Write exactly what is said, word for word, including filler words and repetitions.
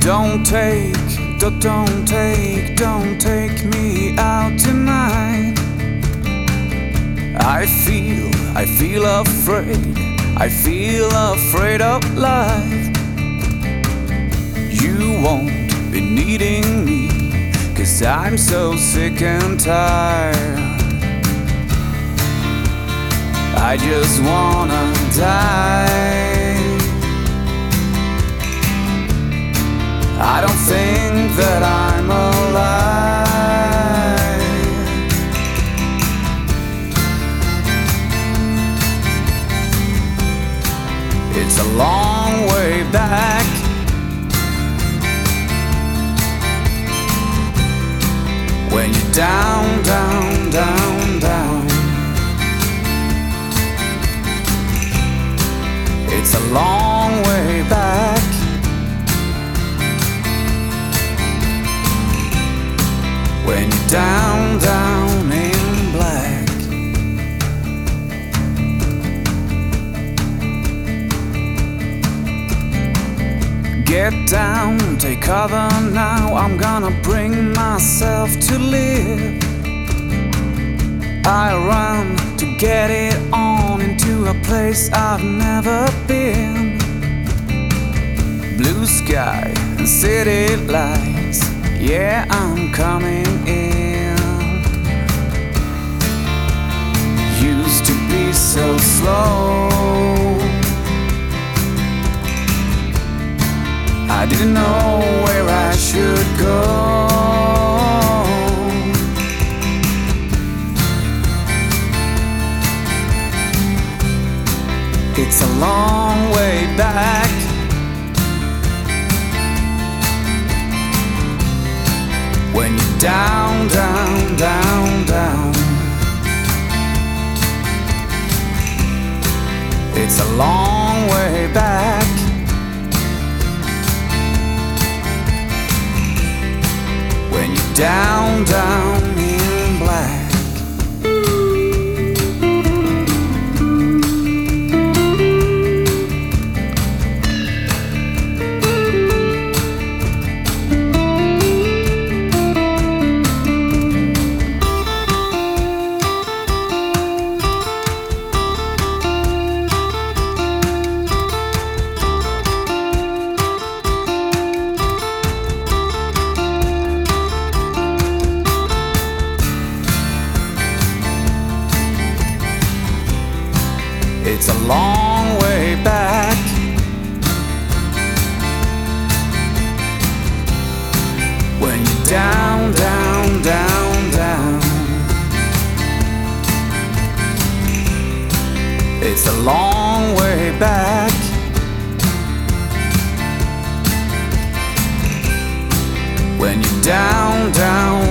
Don't take, don't, don't take, don't take me out tonight. I feel, I feel afraid, I feel afraid of life. You won't be needing me, 'cause I'm so sick and tired. I just wanna die. I don't think that I'm alive. It's a long way back. When you're down, down, down, down. It's a long way back. When you're down, down in black. Get down, take cover now. I'm gonna bring myself to live. I run to get it on into a place I've never been. Blue sky and city lights, yeah, I'm coming in. Used to be so slow, I didn't know where I should go. It's a long way back. When you're down, down, down, down. It's a long way back. When you're down, down in black. It's a long way back. When you're down, down, down, down. It's a long way back. When you're down, down,